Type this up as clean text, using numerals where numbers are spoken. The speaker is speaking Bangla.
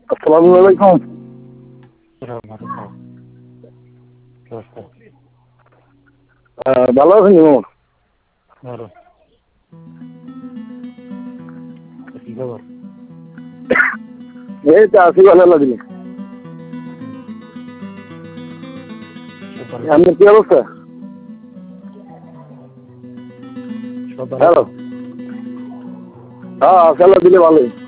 আসসালামু আলাইকুম। ভালো আছেন মামা? ভালো। কি খবর? এই তো আছি ভালো লাগলে। আপনার কি অবস্থা? সব ভালো হ্যালো। তো? হ্যাঁ, আল্লাহ দিলে ভালোই।